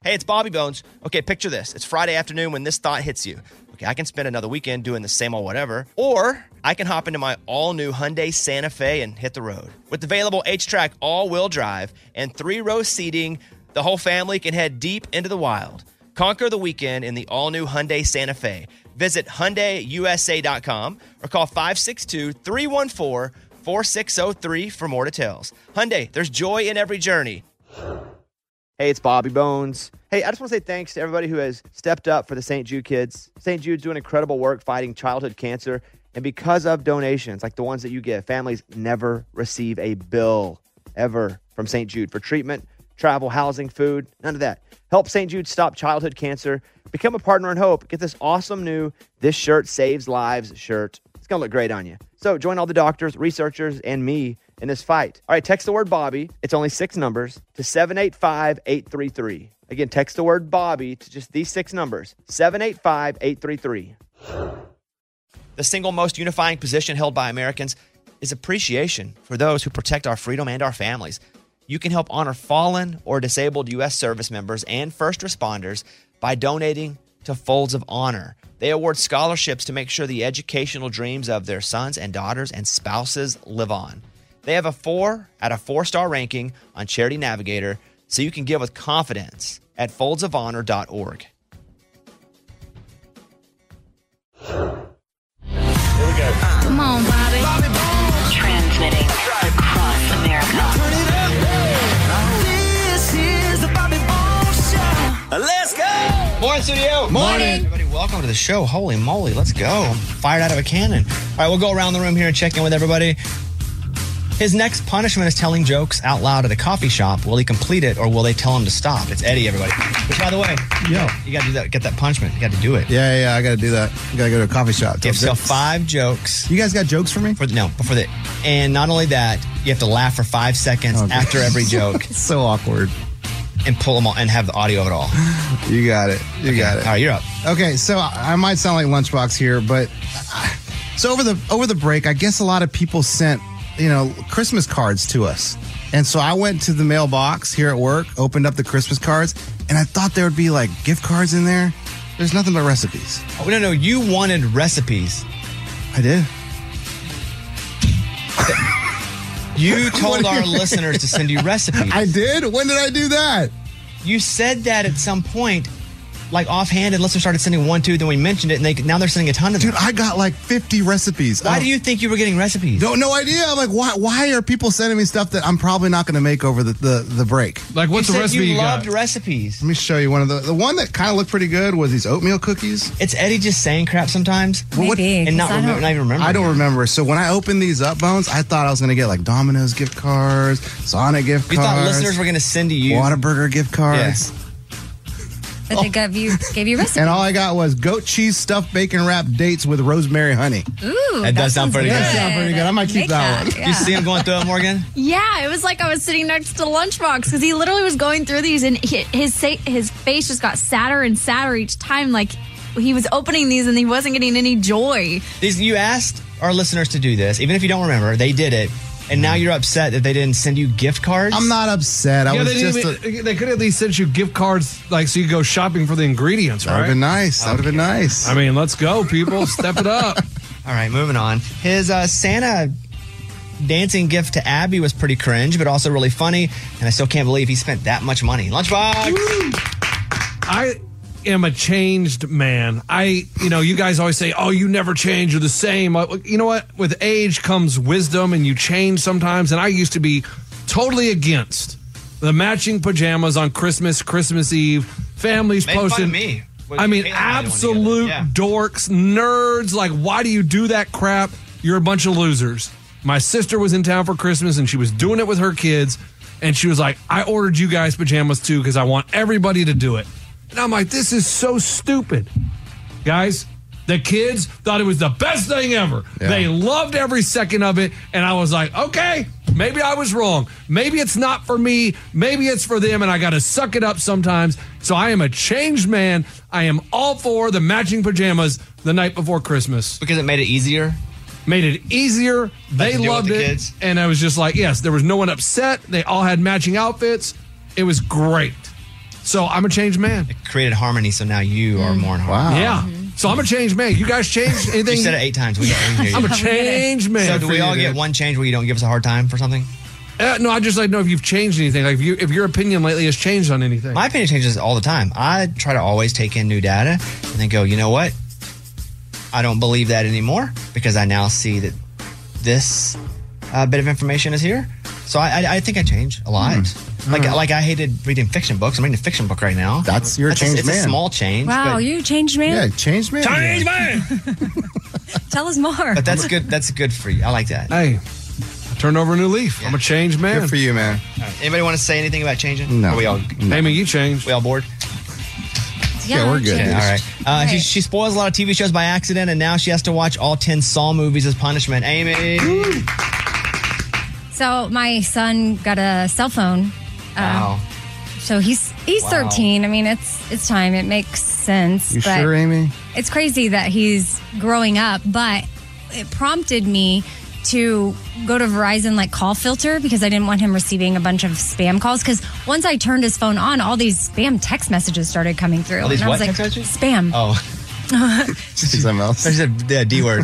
Hey, it's Bobby Bones. Okay, picture this. It's Friday afternoon when this thought hits you. Okay, I can spend another weekend doing the same old whatever, or I can hop into my all-new Hyundai Santa Fe and hit the road. With available H-Track all-wheel drive and 3-row seating, the whole family can head deep into the wild. Conquer the weekend in the all-new Hyundai Santa Fe. Visit HyundaiUSA.com or call 562-314-4603 for more details. Hyundai, there's joy in every journey. Hey, it's Bobby Bones. Hey, I just want to say thanks to everybody who has stepped up for the St. Jude kids. St. Jude's doing incredible work fighting childhood cancer. And because of donations like the ones that you give, families never receive a bill ever from St. Jude for treatment, travel, housing, food, none of that. Help St. Jude stop childhood cancer. Become a partner in hope. Get this awesome new This Shirt Saves Lives shirt. It's going to look great on you. So join all the doctors, researchers, and me in this fight. All right, text the word Bobby. It's only 6 numbers to 785-833. Again, text the word Bobby to just these 6 numbers, 785-833. The single most unifying position held by Americans is appreciation for those who protect our freedom and our families. You can help honor fallen or disabled U.S. service members and first responders by donating to Folds of Honor. They award scholarships to make sure the educational dreams of their sons and daughters and spouses live on. They have a 4 out of 4-star ranking on Charity Navigator, so you can give with confidence at foldsofhonor.org. Here we go. Come on, Bobby. Transmitting across America. Turn it up. This is the Bobby Bones Show. Let's go. Morning, studio. Morning. Everybody, welcome to the show. Holy moly, let's go. Fired out of a cannon. All right, we'll go around the room here and check in with everybody. His next punishment is telling jokes out loud at a coffee shop. Will he complete it, or will they tell him to stop? It's Eddie, everybody. Which, by the way, you got to do that. Get that punishment. You got to do it. Yeah, I got to do that. You got to go to a coffee shop. Give yourself 5 jokes. You guys got jokes for me? And not only that, you have to laugh for 5 seconds after every joke. It's so awkward. And pull them all and have the audio of it all. You got it. You got it. All right, you're up. Okay, so I might sound like Lunchbox here, but so over the break, I guess a lot of people sent, Christmas cards to us. And so I went to the mailbox here at work, opened up the Christmas cards, and I thought there would be like gift cards in there. There's nothing but recipes. Oh, no, you wanted recipes. I did. You told our listeners to send you recipes. I did? When did I do that? You said that at some point, like offhand, and listeners started sending 1, 2, then we mentioned it, and now they're sending a ton of them. Dude, I got like 50 recipes. Why do you think you were getting recipes? No idea. I'm like, why are people sending me stuff that I'm probably not going to make over the break? Like, what's the recipe you got? loved recipes. Let me show you one of the one that kind of looked pretty good was these oatmeal cookies. It's Eddie just saying crap sometimes. Maybe. And not even remember. I don't remember. So when I opened these up, Bones, I thought I was going to get like Domino's gift cards, Sonic gift cards. You thought listeners were going to send to you Whataburger gift cards. Yeah. But they gave you recipes. And all I got was goat cheese stuffed bacon wrapped dates with rosemary honey. Ooh, That does sound pretty good. That sounds pretty good. I might keep Make that one. Yeah. You see him going through it, Morgan? Yeah, it was like I was sitting next to Lunchbox because he literally was going through these and his face just got sadder and sadder each time. Like he was opening these and he wasn't getting any joy. You asked our listeners to do this. Even if you don't remember, they did it. And now you're upset that they didn't send you gift cards? I'm not upset. They could at least send you gift cards, like, so you go shopping for the ingredients, right? That would have been nice. That would have been nice. I mean, let's go, people. Step it up. All right, moving on. His Santa dancing gift to Abby was pretty cringe, but also really funny. And I still can't believe he spent that much money. Lunchbox! I am a changed man. You guys always say, oh, you never change, you're the same. You know what? With age comes wisdom, and you change sometimes. And I used to be totally against the matching pajamas on Christmas Eve. Families Made posting. fun of me. I mean, absolute dorks, nerds. Like, why do you do that crap? You're a bunch of losers. My sister was in town for Christmas, and she was doing it with her kids. And she was like, I ordered you guys pajamas, too, because I want everybody to do it. And I'm like, this is so stupid. Guys, the kids thought it was the best thing ever. Yeah. They loved every second of it. And I was like, okay, maybe I was wrong. Maybe it's not for me. Maybe it's for them. And I got to suck it up sometimes. So I am a changed man. I am all for the matching pajamas the night before Christmas. Because it made it easier? Made it easier. They loved it. Kids. And I was just like, yes, there was no one upset. They all had matching outfits. It was great. So I'm a changed man. It created harmony, so now you are more in harmony. Yeah. So I'm a changed man. You guys changed anything? You said it 8 times. We hear you. I'm a changed man. So do for we you, all dude. get one change where you don't give us a hard time for something? No, I just like to know if you've changed anything. Like if your opinion lately has changed on anything. My opinion changes all the time. I try to always take in new data and then go, you know what? I don't believe that anymore because I now see that this bit of information is here. So I think I change a lot. Like I hated reading fiction books. I'm reading a fiction book right now. You're a changed man. It's a small change. Wow, but, you changed man? Yeah, changed man. Change man. Tell us more. But that's good. That's good for you. I like that. Hey, I turned over a new leaf. I'm a changed man. Good for you, man. All right. Anybody want to say anything about changing? No. Are we all Amy, you changed. we all bored? Yeah, we're good. Okay, all right. Right. She spoils a lot of TV shows by accident, and now she has to watch all 10 Saw movies as punishment. Amy. So my son got a cell phone. Wow. So he's 13. I mean, it's time. It makes sense. You but sure, Amy? It's crazy that he's growing up, but it prompted me to go to Verizon like call filter because I didn't want him receiving a bunch of spam calls. Because once I turned his phone on, all these spam text messages started coming through. All these and I was what like, text messages? spam. Oh. Something else. I said the D word.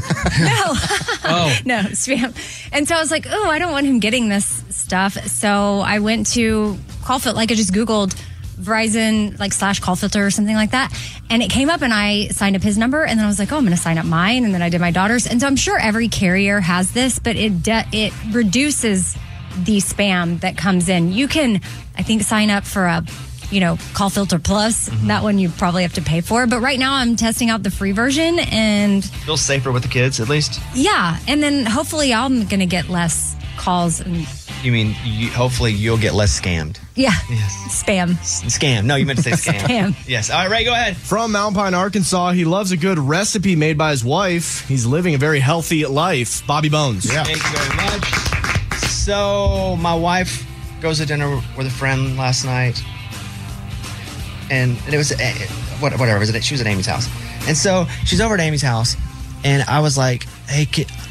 No, spam. And so I was like, oh, I don't want him getting this stuff. So I went to call filter, like I just Googled Verizon, like / call filter or something like that. And it came up and I signed up his number. And then I was like, oh, I'm going to sign up mine. And then I did my daughter's. And so I'm sure every carrier has this, but it reduces the spam that comes in. You can, I think, sign up for a call filter plus. That one you probably have to pay for. But right now I'm testing out the free version and Feels safer with the kids, at least. yeah. And then hopefully I'm going to get less calls and You mean hopefully you'll get less scammed. yeah, Yes. spam. Scam. No, you meant to say scam. Spam. Yes. All right, Ray, go ahead. From Mountain Pine, Arkansas, he loves a good recipe made by his wife. He's living a very healthy life. Bobby Bones. Yeah. Thank you very much. So my wife goes to dinner with a friend last night. And it was whatever. She was at Amy's house, and so she's over at Amy's house, and I was like, "Hey,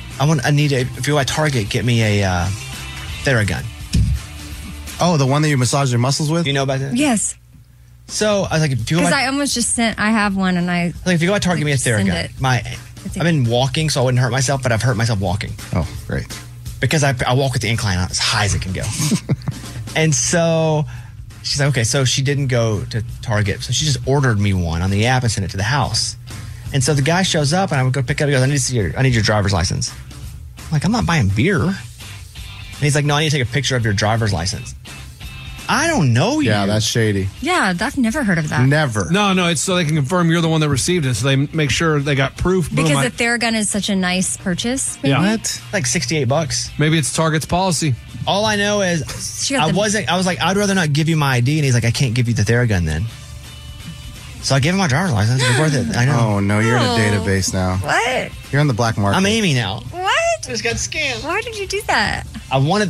if you're at Target, get me a Theragun." Oh, the one that you massage your muscles with? Do you know about that? Yes. So I was like, if you go Because by, I almost just sent, I have one and I, like, if you go at Target, give me a Send Theragun. it. I've been walking, so I wouldn't hurt myself, but I've hurt myself walking Oh, great. because I walk with the incline on as high as it can go. And so she's like, okay, so she didn't go to Target. So she just ordered me one on the app and sent it to the house. And so the guy shows up and I would go pick it up. He goes, I need your driver's license. I'm like, I'm not buying beer. And he's like, no, I need to take a picture of your driver's license. I don't know you. Yeah, that's shady. yeah, I've never heard of that. Never. No, it's so they can confirm you're the one that received it. So they make sure they got proof. Boom, Because the Theragun is such a nice purchase. Maybe? Yeah. What? like $68. maybe it's Target's policy. All I know is She got I was like, I'd rather not give you my ID. And he's like, I can't give you the Theragun then. So I gave him my driver's license. It was worth it. I know. Oh, no, you're in a Oh. database now. What? You're on the black market. I'm Amy now. What? I just got scammed. Why did you do that? I walk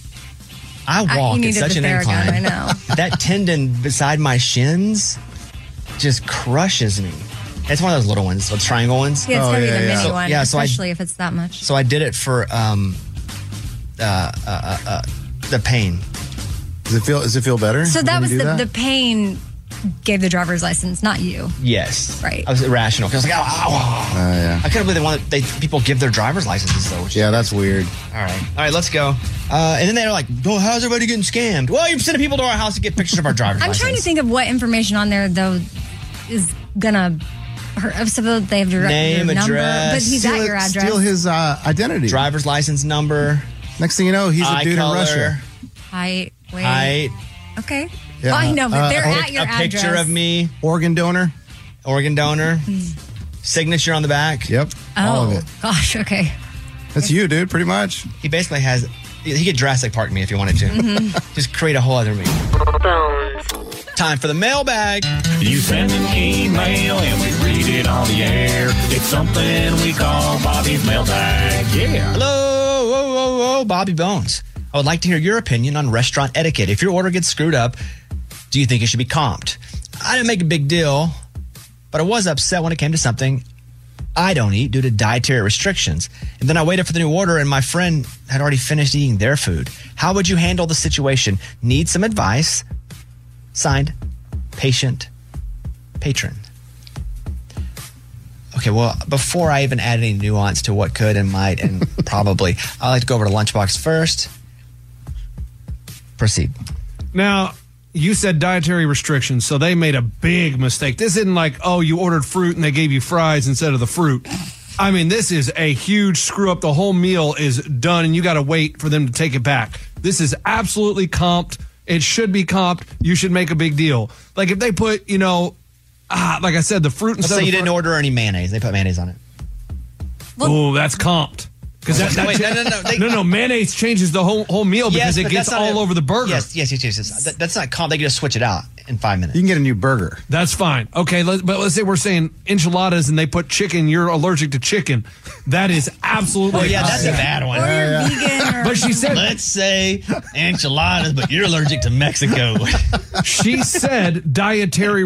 you at needed such the an Theragun, incline. I know. That tendon beside my shins just crushes me. It's one of those little ones, those triangle ones. Yeah, it's Oh, gotta be yeah, the yeah. mini So- one, yeah, so I- especially if it's that much. So I did it for the pain. Does it feel better? So that when was you do the pain gave the driver's license, not you. Yes. Right. I was irrational. 'Cause I was like, ow. Yeah. I couldn't believe people give their driver's licenses though. Yeah, that's weird. All right, let's go. And then they're like, "Oh, how's everybody getting scammed?" Well, you're sending people to our house to get pictures of our driver's I'm license. trying to think of what information on there, though, is gonna hurt. So they have your Name, your number, address. but he's at your address. Steal his identity. Driver's license number, Next thing you know, he's a eye dude color, in Russia. Height, weight. height, Okay. Yeah, Well, I know, but they're a at your address. picture of me, Organ donor. organ donor, signature on the back. Yep. Oh, All of it. gosh. Okay. That's you, dude, pretty much. He basically has. He could Jurassic Park me if he wanted to. Mm-hmm. Just create a whole other me. Bones. Time for the mailbag. You send an email and we read it on the air. It's something we call Bobby's mailbag. Yeah. Hello, whoa, Bobby Bones. I would like to hear your opinion on restaurant etiquette. If your order gets screwed up, do you think it should be comped? I didn't make a big deal, but I was upset when it came to something I don't eat due to dietary restrictions. And then I waited for the new order and my friend had already finished eating their food. How would you handle the situation? Need some advice? Signed, patient, patron. Okay, well, before I even add any nuance to what could and might and probably, I like to go over to Lunchbox first. Proceed. Now, you said dietary restrictions, so they made a big mistake. This isn't like, oh, you ordered fruit and they gave you fries instead of the fruit. I mean, this is a huge screw up. The whole meal is done, and you got to wait for them to take it back. This is absolutely comped. It should be comped. You should make a big deal. Like if they put, like I said, the fruit Let's instead say of you didn't order any mayonnaise. They put mayonnaise on it. Oh, that's comped. Because no, mayonnaise changes the whole meal because it gets all over the burger. Yes. That's not comp. They can just switch it out in 5 minutes. You can get a new burger. That's fine. Okay, but let's say we're saying enchiladas and they put chicken. You're allergic to chicken. That is absolutely. Oh yeah, that's a bad one. Or you're vegan. But she said, let's say enchiladas, but you're allergic to Mexico. She said dietary,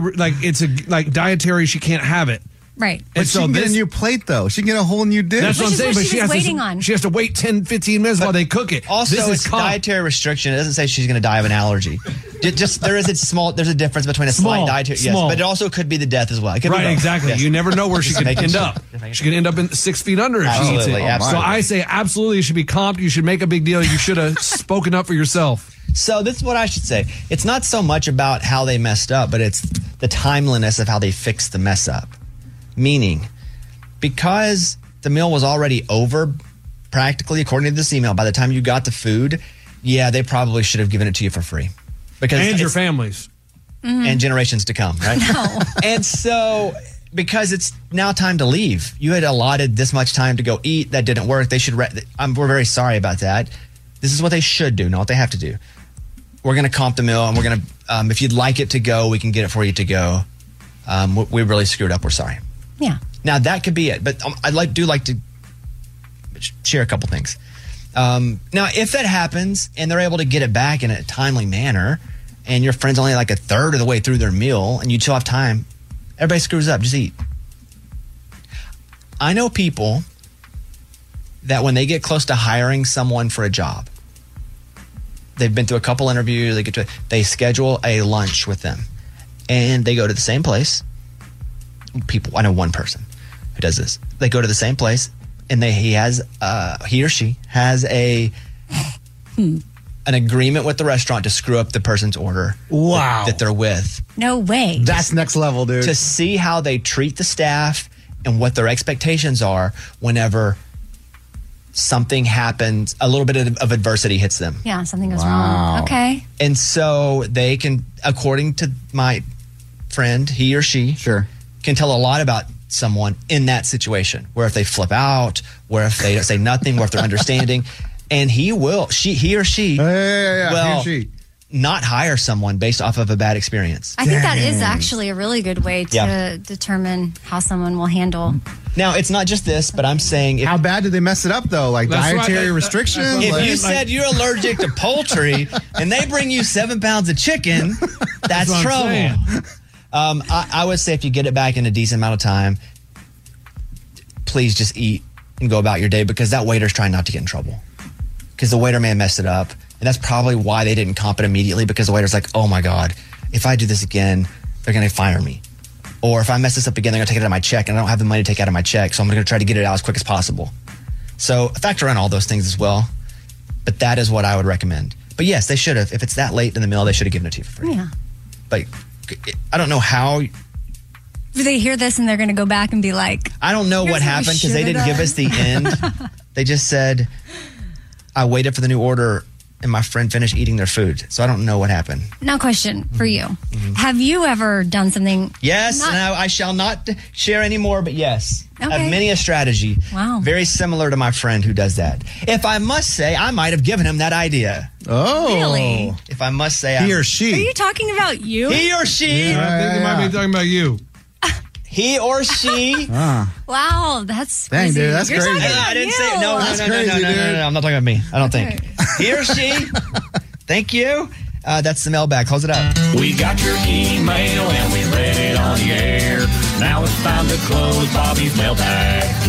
dietary. She can't have it. Right. But she can get a new plate, though. She can get a whole new dish. That's what I'm saying. But she has to wait 10, 15 minutes while they cook it. Also, it's dietary restriction. It doesn't say she's going to die of an allergy. There's a difference between a slight dietary. Yes, but it also could be the death as well. It could be both. Exactly. Yes. You never know where she could end up. She could end up in 6 feet under if she eats it. Absolutely. So I say absolutely it should be comped. You should make a big deal. You should have spoken up for yourself. So this is what I should say. It's not so much about how they messed up, but it's the timeliness of how they fixed the mess up. Meaning, because the meal was already over, practically, according to this email, by the time you got the food, they probably should have given it to you for free. And your families. And generations to come, right? No. And so, because it's now time to leave, you had allotted this much time to go eat. That didn't work. We're very sorry about that. This is what they should do, not what they have to do. We're going to comp the meal, and we're going to, if you'd like it to go, we can get it for you to go. We really screwed up. We're sorry. Yeah. Now that could be it, but I do like to share a couple things. Now, if that happens and they're able to get it back in a timely manner, and your friend's only like a third of the way through their meal, and you still have time, everybody screws up. Just eat. I know people that when they get close to hiring someone for a job, they've been through a couple interviews. They schedule a lunch with them, and they go to the same place. I know one person who does this. They go to the same place, and he or she has an agreement with the restaurant to screw up the person's order. Wow. That they're with. No way. That's next level, dude. To see how they treat the staff and what their expectations are whenever something happens, a little bit of adversity hits them. Yeah, something goes wrong. Okay. And so they can, according to my friend, he or she can tell a lot about someone in that situation, where if they flip out, where if they don't say nothing, where if they're understanding, and he or she will not hire someone based off of a bad experience. I think that is actually a really good way to determine how someone will handle. Now, it's not just this, but I'm saying... How bad did they mess it up, though? Like dietary restrictions? If you said you're allergic to poultry and they bring you 7 pounds of chicken, that's trouble. I would say if you get it back in a decent amount of time, please just eat and go about your day, because that waiter's trying not to get in trouble. Because the waiter may have messed it up. And that's probably why they didn't comp it immediately, because the waiter's like, oh my God, if I do this again, they're going to fire me. Or if I mess this up again, they're going to take it out of my check, and I don't have the money to take out of my check, so I'm going to try to get it out as quick as possible. So factor in all those things as well. But that is what I would recommend. But yes, they should have. If it's that late in the meal, they should have given it to you for free. Yeah. But I don't know how. Do they hear this and they're going to go back and be like, I don't know what happened, because they didn't give us the end. They just said, I waited for the new order and my friend finished eating their food. So I don't know what happened. Now, question for you. Have you ever done something? Yes, and I shall not share anymore, but yes. Okay. I have many a strategy. Wow. Very similar to my friend who does that. If I must say, I might have given him that idea. Oh. Really? If I must say. He or she. Are you talking about you? He or she. I think you might be talking about you. He or she. Wow, that's dang, crazy. dude, that's You're crazy. talking about I didn't you. say no. That's No. I'm not talking about me. I don't think. He or she. Thank you. That's the mailbag. Close it up. We got your email and we read it on the air. Now it's time to close Bobby's mailbag.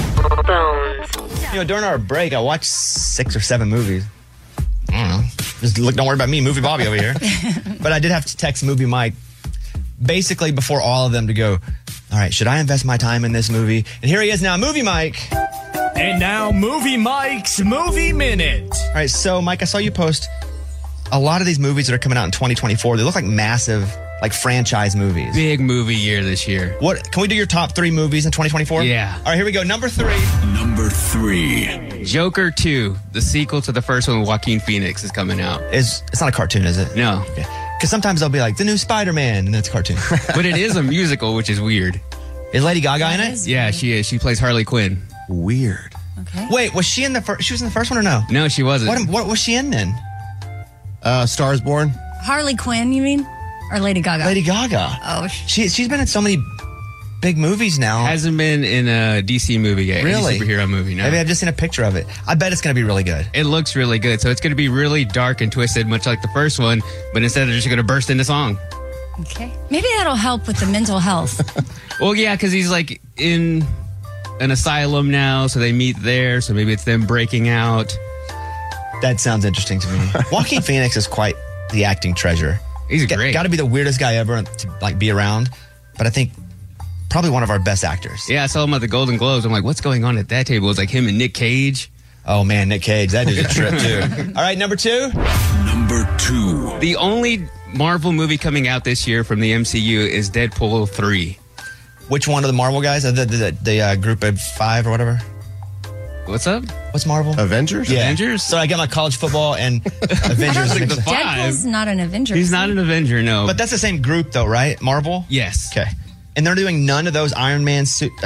Yeah. During our break, I watched 6 or 7 movies. I don't know. Don't worry about me, Movie Bobby over here. But I did have to text Movie Mike basically before all of them to go, all right, should I invest my time in this movie? And here he is now, Movie Mike. And now, Movie Mike's Movie Minute. All right, so Mike, I saw you post a lot of these movies that are coming out in 2024. They look like massive, like franchise movies. Big movie year this year. What? Can we do your top 3 movies in 2024? Yeah. All right, here we go. Number 3. Number 3. Joker 2, the sequel to the first one with Joaquin Phoenix, is coming out. It's not a cartoon, is it? No. Okay. Because sometimes they'll be like, the new Spider-Man, and it's a cartoon. But it is a musical, which is weird. Is Lady Gaga in it? Yeah, she is. She plays Harley Quinn. Weird. Okay. Wait, was she in the first? She was in the first one or no? No, she wasn't. What was she in then? Stars Born. Harley Quinn, you mean? Or Lady Gaga? Lady Gaga. Oh, she's been in so many big movies now. Hasn't been in a DC movie yet. Really? Any superhero movie, no. Maybe I've just seen a picture of it. I bet it's going to be really good. It looks really good. So it's going to be really dark and twisted, much like the first one, but instead they're just going to burst into song. okay. Maybe that'll help with the mental health. Well, yeah, because he's like in an asylum now, so they meet there, so maybe it's them breaking out. That sounds interesting to me. Joaquin Phoenix is quite the acting treasure. He's great. Got to be the weirdest guy ever to like be around, but I think probably one of our best actors. Yeah, I saw him at the Golden Globes. I'm like, what's going on at that table? It's like him and Nick Cage. Oh man, Nick Cage, that dude's a trip too. All right, number 2. Number 2. The only Marvel movie coming out this year from the MCU is Deadpool 3. Which one of the Marvel guys? The group of 5 or whatever? What's up? What's Marvel? Avengers? Yeah. Avengers? So I got my college football and Avengers. think the Deadpool's not an Avenger. He's not an Avenger, no. But that's the same group though, right? Marvel? yes. Okay. And they're doing none of those Iron Man,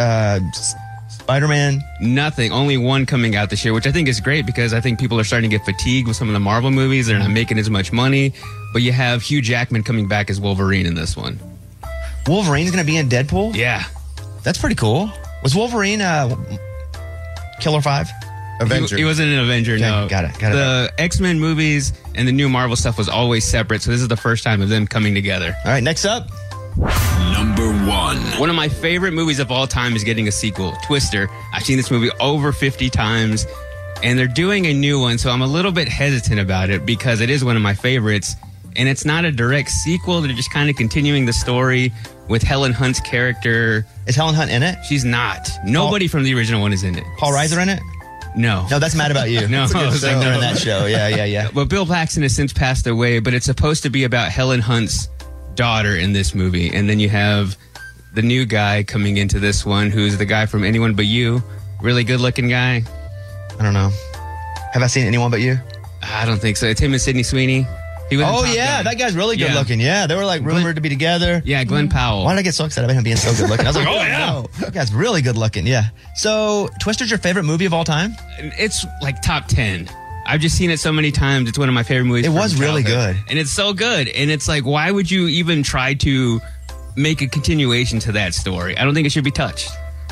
Spider-Man. Nothing. Only one coming out this year, which I think is great because I think people are starting to get fatigued with some of the Marvel movies. They're not making as much money. But you have Hugh Jackman coming back as Wolverine in this one. Wolverine's going to be in Deadpool? Yeah. That's pretty cool. Was Wolverine Killer 5? Avenger. He wasn't an Avenger, no. got it. The X-Men movies and the new Marvel stuff was always separate, so this is the first time of them coming together. All right, next up. Number 1. One of my favorite movies of all time is getting a sequel, Twister. I've seen this movie over 50 times, and they're doing a new one, so I'm a little bit hesitant about it because it is one of my favorites, and it's not a direct sequel. They're just kind of continuing the story with Helen Hunt's character. Is Helen Hunt in it? She's not. Nobody from the original one is in it. Paul Reiser in it? No. No, that's Mad About You. No. It's a good show. They're in that show. Yeah. But Bill Paxton has since passed away, but it's supposed to be about Helen Hunt's daughter in this movie. And then you have the new guy coming into this one, who's the guy from Anyone But You. Really good looking guy. I don't know. Have I seen Anyone But You? I don't think so. It's him and Sydney Sweeney. He was in Oh, Top yeah. Gun. That guy's really good Yeah. looking. Yeah, they were like rumored to be together. Yeah, Glenn Powell. Why did I get so excited about him being so good looking? I was like, oh, yeah. That guy's really good looking. Yeah. So, Twister's your favorite movie of all time? It's like top 10. I've just seen it so many times. It's one of my favorite movies. It from was really childhood. good. And it's so good. And it's like, why would you even try to make a continuation to that story? I don't think it should be touched.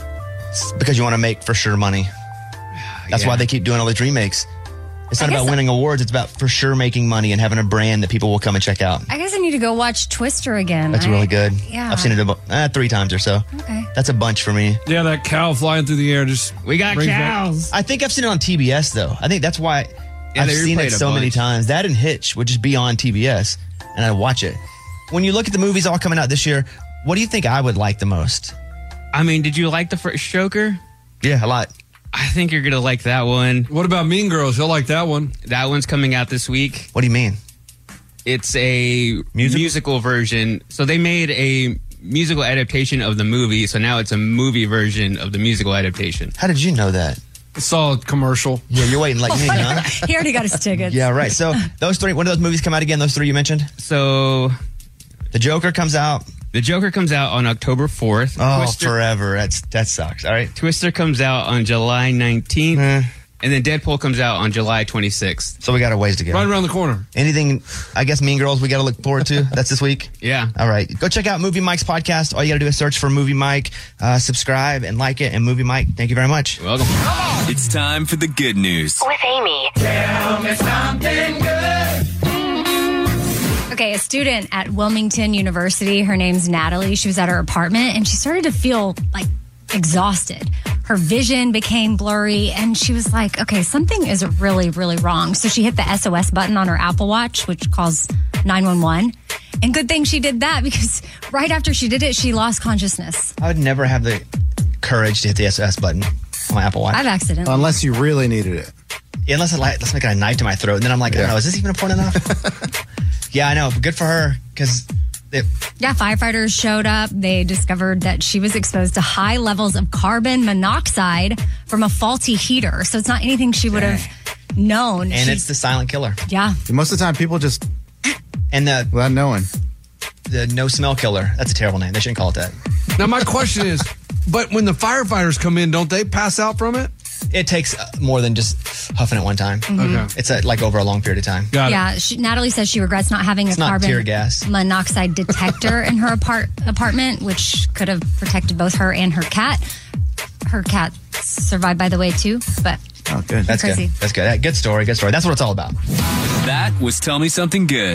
It's because you want to make for sure money. That's Yeah. why they keep doing all these remakes. It's not I about guess- winning awards. It's about for sure making money and having a brand that people will come and check out. I guess I need to go watch Twister again. That's really good. Yeah. I've seen it about 3 times or so. Okay. That's a bunch for me. Yeah, that cow flying through the air just. We got brings back- cows. I think I've seen it on TBS though. I think that's why Yeah, I've they seen replayed it a so many bunch. times. That and Hitch would just be on TBS, and I watch it. When you look at the movies all coming out this year, what do you think I would like the most? I mean, did you like the first Joker? Yeah, a lot. I think you're going to like that one. What about Mean Girls? You'll like that one. That one's coming out this week. What do you mean? It's a musical version. So they made a musical adaptation of the movie. So now it's a movie version of the musical adaptation. How did you know that? I saw a commercial. Yeah, you're waiting like me, huh? He already got his tickets. Yeah, right. So those 3, when do those movies come out again? Those 3 you mentioned? So The Joker comes out. the Joker comes out on October 4th. Oh, Twister, forever. That sucks. All right. Twister comes out on July 19th. And then Deadpool comes out on July 26th. So we got a ways to go. Right around the corner. Anything, I guess, Mean Girls we got to look forward to? That's this week? Yeah. All right. Go check out Movie Mike's podcast. All you got to do is search for Movie Mike, subscribe and like it. And Movie Mike, thank you very much. You're welcome. It's time for the good news. With Amy. Okay, a student at Wilmington University, her name's Natalie. She was at her apartment and she started to feel like exhausted. her vision became blurry, and she was like, okay, something is really, really wrong. So she hit the SOS button on her Apple Watch, which calls 911. And good thing she did that, because right after she did it, she lost consciousness. I would never have the courage to hit the SOS button on my Apple Watch. I've accidentally. Unless you really needed it. Yeah, unless let's make it a knife to my throat. And then I'm like, I don't know, is this even important enough? Yeah, I know. But good for her, because... Yeah, firefighters showed up. They discovered that she was exposed to high levels of carbon monoxide from a faulty heater. So it's not anything she would have known. And it's the silent killer. Yeah. Most of the time, people just... And without knowing. The no-smell killer. That's a terrible name. They shouldn't call it that. Now, my question is, but when the firefighters come in, don't they pass out from it? It takes more than just huffing at one time. Mm-hmm. Okay. It's like over a long period of time. Yeah, Natalie says she regrets not having a carbon tear gas. monoxide detector in her apartment, which could have protected both her and her cat. Her cat survived, by the way, too. But good. That's crazy. Good. That's good. Good story. Good story. That's what it's all about. That was Tell Me Something Good.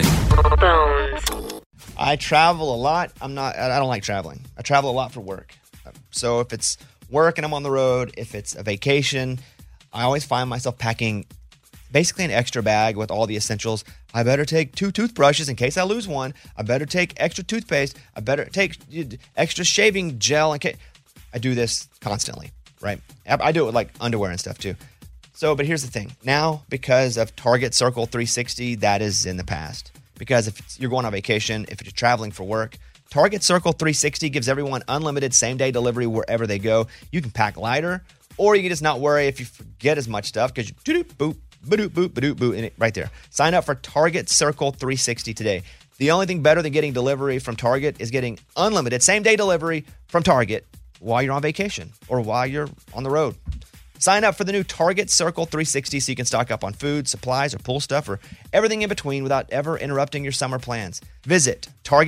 I travel a lot. I don't like traveling. I travel a lot for work. So if it's work and I'm on the road, if it's a vacation, I always find myself packing basically an extra bag with all the essentials. I better take 2 toothbrushes in case I lose one. I better take extra toothpaste. I better take extra shaving gel in case. I do this constantly, right? I do it with like underwear and stuff too. So, but here's the thing. Now, because of Target Circle 360, that is in the past. Because if you're going on vacation, if you're traveling for work, Target Circle 360 gives everyone unlimited same-day delivery wherever they go. You can pack lighter, or you can just not worry if you forget as much stuff because you boop, ba-doop, boop, ba-doop, boop, and it right there. Sign up for Target Circle 360 today. The only thing better than getting delivery from Target is getting unlimited same-day delivery from Target while you're on vacation or while you're on the road. Sign up for the new Target Circle 360 so you can stock up on food, supplies, or pool stuff, or everything in between without ever interrupting your summer plans. Visit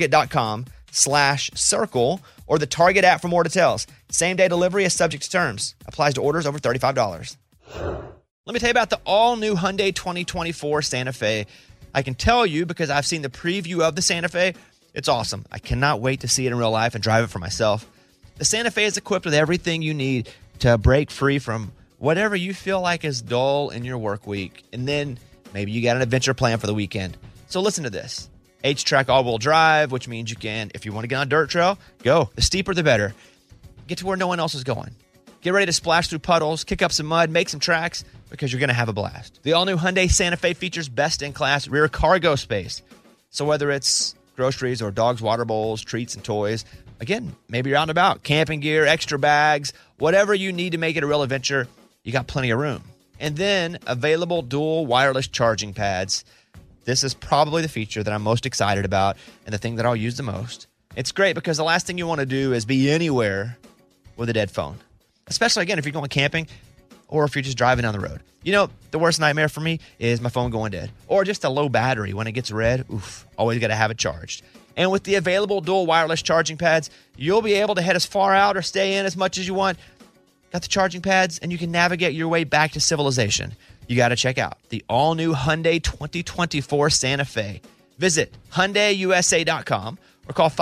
Target.com/circle or the Target app for more details. Same-day delivery is subject to terms. Applies to orders over $35. Let me tell you about the all-new Hyundai 2024 Santa Fe. I can tell you because I've seen the preview of the Santa Fe. It's awesome. I cannot wait to see it in real life and drive it for myself. The Santa Fe is equipped with everything you need to break free from whatever you feel like is dull in your work week. And then maybe you got an adventure plan for the weekend. So listen to this. H-Track all-wheel drive, which means you can, if you want to get on a dirt trail, go. The steeper, the better. Get to where no one else is going. Get ready to splash through puddles, kick up some mud, make some tracks, because you're going to have a blast. The all-new Hyundai Santa Fe features best-in-class rear cargo space. So whether it's groceries or dogs' water bowls, treats, and toys, again, maybe you're out and about, camping gear, extra bags, whatever you need to make it a real adventure, you got plenty of room. And then available dual wireless charging pads. This is probably the feature that I'm most excited about and the thing that I'll use the most. It's great because the last thing you want to do is be anywhere with a dead phone, especially, again, if you're going camping or if you're just driving down the road. You know, the worst nightmare for me is my phone going dead or just a low battery. When it gets red, always got to have it charged. And with the available dual wireless charging pads, you'll be able to head as far out or stay in as much as you want. Got the charging pads, and you can navigate your way back to civilization. You got to check out the all-new Hyundai 2024 Santa Fe. Visit HyundaiUSA.com or call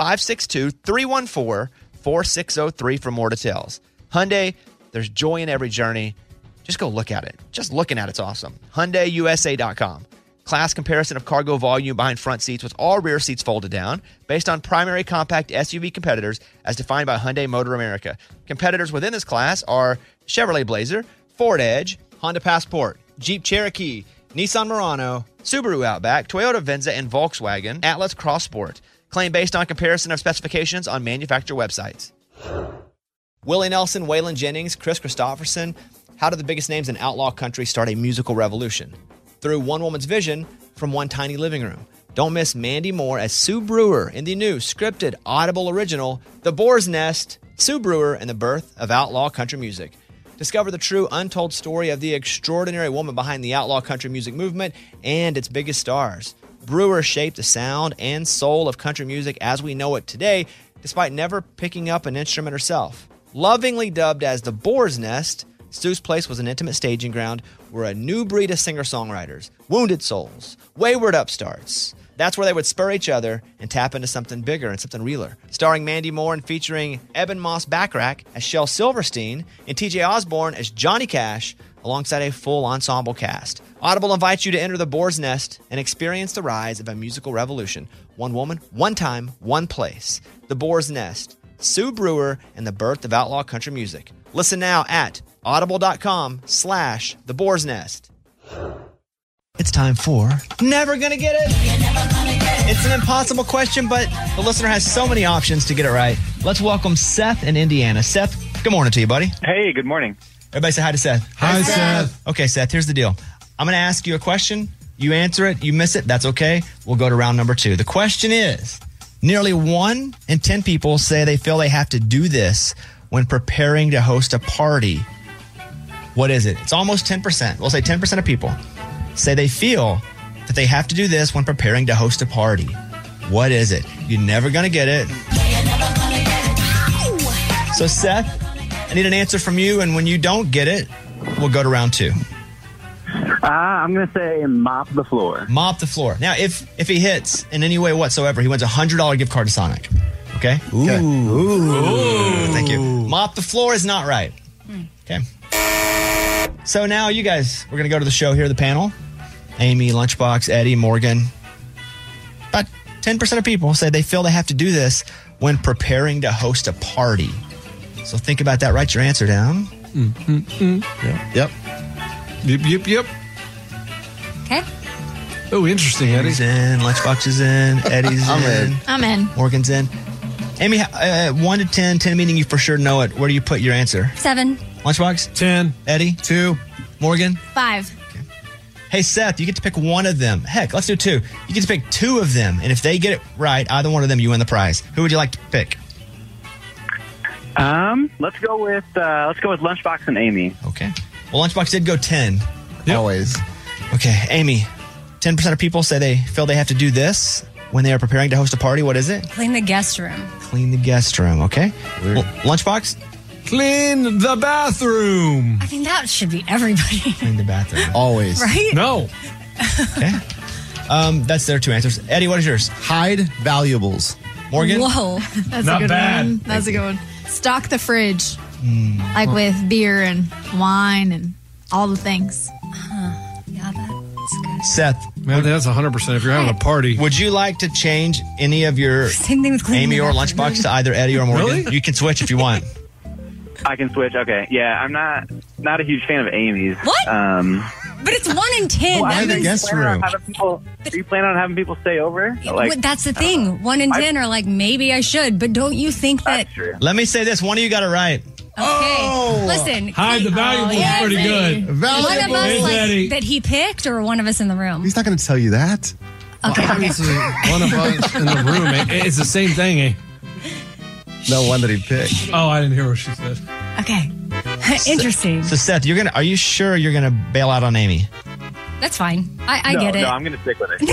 562-314-4603 for more details. Hyundai, there's joy in every journey. Just go look at it. Just looking at it's awesome. HyundaiUSA.com. Class comparison of cargo volume behind front seats with all rear seats folded down based on primary compact SUV competitors as defined by Hyundai Motor America. Competitors within this class are Chevrolet Blazer, Ford Edge, Honda Passport, Jeep Cherokee, Nissan Murano, Subaru Outback, Toyota Venza, and Volkswagen Atlas Cross Sport. Claim based on comparison of specifications on manufacturer websites. Willie Nelson, Waylon Jennings, Chris Christopherson. How did the biggest names in outlaw country start a musical revolution? Through one woman's vision from one tiny living room. Don't miss Mandy Moore as Sue Brewer in the new scripted Audible original, The Boar's Nest, Sue Brewer and the Birth of Outlaw Country Music. Discover the true untold story of the extraordinary woman behind the outlaw country music movement and its biggest stars. Brewer shaped the sound and soul of country music as we know it today, despite never picking up an instrument herself. Lovingly dubbed as The Boar's Nest, Sue's Place was an intimate staging ground where a new breed of singer-songwriters, wounded souls, wayward upstarts, That's where they would spur each other and tap into something bigger and something realer. Starring Mandy Moore and featuring Eben Moss Backrack as Shel Silverstein and TJ Osborne as Johnny Cash, alongside a full ensemble cast. Audible invites you to enter the Boar's Nest and experience the rise of a musical revolution. One woman, one time, one place. The Boar's Nest, Sue Brewer, and the birth of outlaw country music. Listen now at audible.com/The Boar's Nest. It's time for Never Gonna Get It. It's an impossible question, but the listener has so many options to get it right. Let's welcome Seth in Indiana. Seth, good morning to you, buddy. Hey, good morning. Everybody say hi to Seth. Hi, Seth. Okay, Seth, here's the deal. I'm going to ask you a question. You answer it. You miss it. That's okay. We'll go to round number 2. The question is, nearly 1 in 10 people say they feel they have to do this when preparing to host a party. What is it? It's almost 10%. We'll say 10% of people say they feel that they have to do this when preparing to host a party. What is it? You're never going to get it. So, Seth, I need an answer from you, and when you don't get it, we'll go to round 2. I'm going to say mop the floor. Mop the floor. Now, if he hits in any way whatsoever, he wins a $100 gift card to Sonic. Okay? Ooh. Thank you. Mop the floor is not right. Okay. So now you guys, we're going to go to the show here, the panel. Amy, Lunchbox, Eddie, Morgan. About 10% of people say they feel they have to do this when preparing to host a party. So think about that. Write your answer down. Yep. Yep. Okay. Oh, interesting, Eddie. Eddie's in. Lunchbox is in. Eddie's in. I'm in. Morgan's in. Amy, 1 to 10, 10 meaning you for sure know it. Where do you put your answer? 7. Lunchbox? 10. Eddie? 2. Morgan? 5. Hey, Seth, you get to pick one of them. Heck, let's do 2. You get to pick 2 of them, and if they get it right, either one of them, you win the prize. Who would you like to pick? Let's go with Lunchbox and Amy. Okay. Well, Lunchbox did go 10. Yep. Always. Okay, Amy, 10% of people say they feel they have to do this when they are preparing to host a party. What is it? Clean the guest room. Clean the guest room, okay? Well, Lunchbox? Clean the bathroom. I think that should be everybody. Clean the bathroom. Always. Right? No. Okay. That's their 2 answers. Eddie, what is yours? Hide valuables. Morgan? Whoa. That's Not a good bad. one. That's a good one. Stock the fridge. Like with beer and wine and all the things. Yeah, that's good. Seth, Man, that's 100% if you're having a party. would you like to change any of your Same thing with cleaning Amy the or bathroom. Lunchbox to either Eddie or Morgan? Really? You can switch if you want. I can switch. Okay. Yeah, I'm not a huge fan of Amy's. What? But it's 1 in 10. Hide the means- guest room. Are you planning on having people stay over? Well, that's the thing. 1 in 10 are like, maybe I should, but don't you think that? That's true. Let me say this. One of you got it right. Okay, listen. Hide the valuables is pretty good. One of us Hey, Daddy. that he picked, or one of us in the room. He's not going to tell you that. Okay. Obviously, one of us in the room. It's the same thing, eh? No one that he picked. Oh, I didn't hear what she said. Okay. Interesting. So Seth, are you sure you're gonna bail out on Amy? That's fine. I get it. No, I'm going to stick with it. No.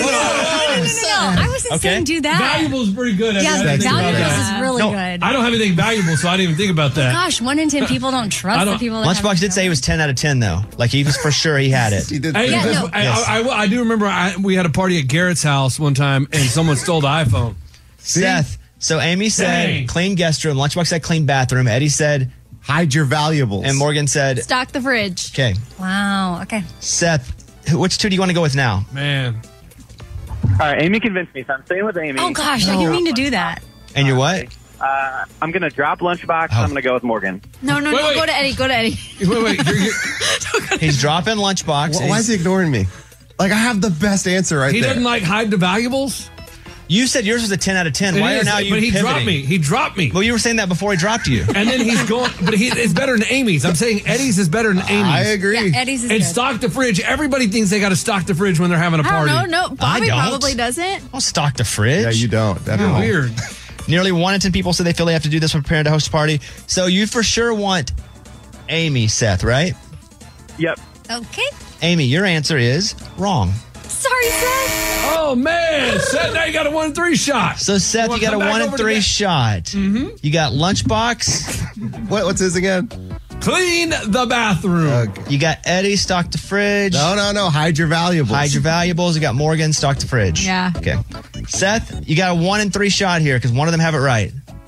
I wasn't saying do that. Valuables is pretty good. Yeah, Eddie. valuables is really No, good. I don't have anything valuable, so I didn't even think about that. Gosh, 1 in 10 people don't trust the people. That Lunchbox did say he was 10 out of 10 though. Like he was for sure he had it. He did. Hey, Yeah, no. I do remember we had a party at Garrett's house one time, and someone stole the iPhone. Seth. So Amy said Dang. clean guest room. Lunchbox said clean bathroom. Eddie said Hide your valuables. and Morgan said Stock the fridge. okay. Wow. Okay. Seth, which 2 do you want to go with now? Man. All right, Amy convinced me, so I'm staying with Amy. Oh gosh, I didn't mean to do that. And you're what? I'm going to drop Lunchbox. I'm going to go with Morgan. No. Wait. Go to Eddie. Go to Eddie. Wait. He's dropping Lunchbox. Why is he ignoring me? Like, I have the best answer right He there. doesn't like hide the valuables? You said yours was a 10 out of 10. Why It are is, now you but he pivoting? dropped me. He dropped me. Well, you were saying that before he dropped you. And then he's going, but it's better than Amy's. I'm saying Eddie's is better than Amy's. I agree. Yeah, Eddie's is And good. stock the fridge. Everybody thinks they got to stock the fridge when they're having a I party. don't know. No, Bobby don't. probably doesn't. Don't stock the fridge. Yeah, you don't. You're Definitely. weird. Nearly 1 in 10 people say they feel they have to do this when preparing to host a party. So you for sure want Amy, Seth, right? Yep. Okay. Amy, your answer is wrong. Sorry, Seth. Oh, man. Seth, now you got a 1-3 shot. So Seth, you got a 1 in 3 shot. Mm-hmm. You got Lunchbox. What's his again? Clean the bathroom. You got Eddie, stock the fridge. No. Hide your valuables. Hide your valuables. You got Morgan, stock the fridge. Yeah. Okay. Seth, you got a 1 in 3 shot here because one of them have it right.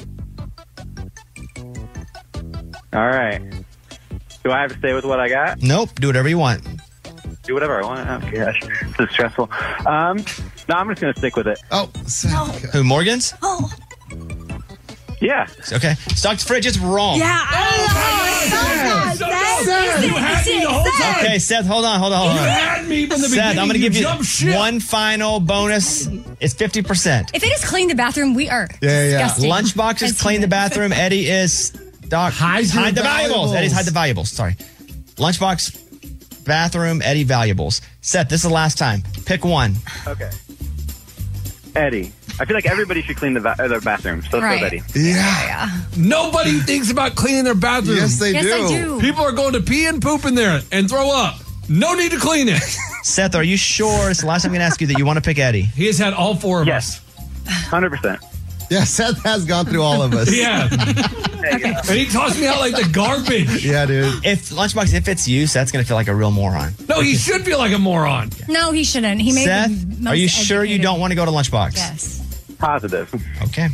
All right. Do I have to stay with what I got? Nope. Do whatever you want. Do whatever I want. Oh, gosh. This is stressful. No, I'm just going to stick with it. Oh, Seth. Who, Morgan's? Oh. Yeah. Okay. Stock the fridge is wrong. Yeah. You had me the whole time. Okay, Seth, hold on. You had me from the beginning. Seth, I'm going to give jumped you ship. one final bonus. It's 50%. If it is clean the bathroom, we are Yeah. disgusting. Lunchbox is clean the bathroom. Eddie is hide the valuables. Eddie's hide the valuables. Sorry. Lunchbox, bathroom, Eddie, valuables. Seth, this is the last time. Pick one. Okay. Eddie. I feel like everybody should clean their bathroom. So Right. Eddie. Yeah. Nobody thinks about cleaning their bathroom. Yes, they Yes, do. I do. People are going to pee and poop in there and throw up. No need to clean it. Seth, are you sure it's the last time I'm going to ask you that you want to pick Eddie? He has had all 4 of Yes. us. 100%. Yeah, Seth has gone through all of us. Yeah. And he tossed me out like the garbage. Yeah, dude. If Lunchbox, if it's you, Seth's going to feel like a real moron. No, he should feel like a moron. No, he shouldn't. He made Seth, the most are you sure you educated- don't want to go to Lunchbox? Yes. Positive. Okay.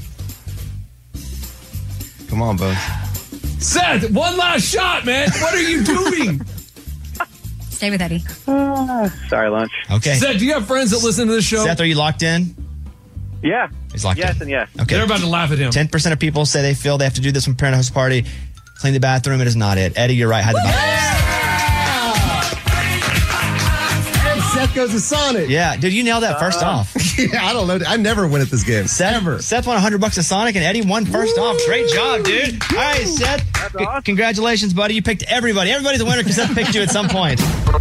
Come on, Bones. Seth, one last shot, man. What are you doing? Stay with Eddie. Sorry, lunch. Okay. Seth, do you have friends that listen to this show? Seth, are you locked in? Yeah. He's locked Yes in. and yes. Okay. They're about to laugh at him. 10% of people say they feel they have to do this when parent house party. Clean the bathroom. It is not it. Eddie, you're right. Hide the valuables. Seth goes to Sonic. Yeah, dude, you nailed that first off. Yeah, I don't know. I never win at this game. Seth won $100 at Sonic, and Eddie won first off. Great job, dude. All right, Seth. awesome. Congratulations, buddy. You picked everybody. Everybody's a winner because Seth picked you at some point.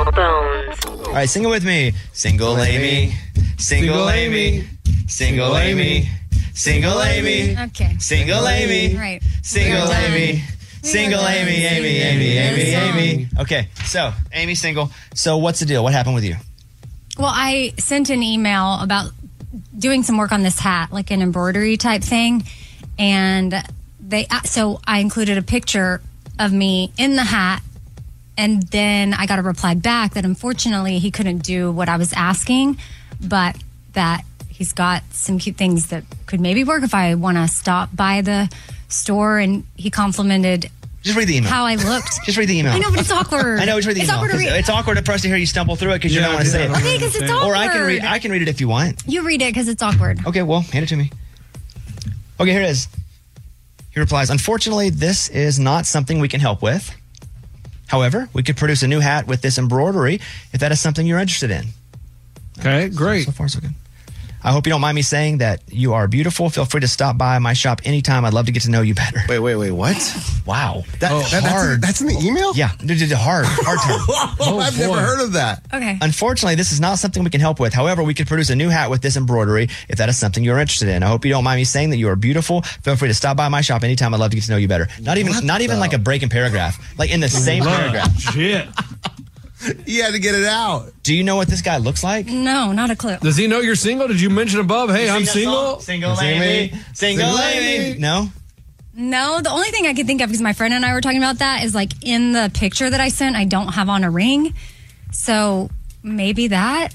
All right, sing it with me. Single Amy. Single Amy. Single Amy. Single Amy. Okay. Single Amy. Right. Single We're done. Amy. Single Amy, Amy. Okay, so Amy single. So what's the deal? What happened with you? Well, I sent an email about doing some work on this hat, like an embroidery type thing. And so I included a picture of me in the hat. And then I got a reply back that unfortunately he couldn't do what I was asking, but that he's got some cute things that could maybe work if I want to stop by the store. And he complimented Just read the email. how I looked. Just read the email. I know, but it's awkward. I know, just read the It's email. awkward to 'cause read. It's awkward for us to hear you stumble through it because you Yeah, don't want to say it. Okay, because it's awkward. Or I can read it if you want. You read it because it's awkward. Okay, well, hand it to me. Okay, here it is. He replies, unfortunately, this is not something we can help with. However, we could produce a new hat with this embroidery if that is something you're interested in. Okay, great. So far, so good. I hope you don't mind me saying that you are beautiful. Feel free to stop by my shop anytime. I'd love to get to know you better. Wait, what? Wow. That's in the email? Yeah, hard term. I've never heard of that. Okay. Unfortunately, this is not something we can help with. However, we could produce a new hat with this embroidery if that is something you're interested in. I hope you don't mind me saying that you are beautiful. Feel free to stop by my shop anytime. I'd love to get to know you better. Not even like a break in paragraph. Like in the same paragraph. Shit. You had to get it out. Do you know what this guy looks like? No, not a clue. Does he know you're single? Did you mention above, hey, I'm single? Single Amy. Single Amy. No? No, the only thing I could think of, because my friend and I were talking about that, is like in the picture that I sent, I don't have on a ring. So maybe that,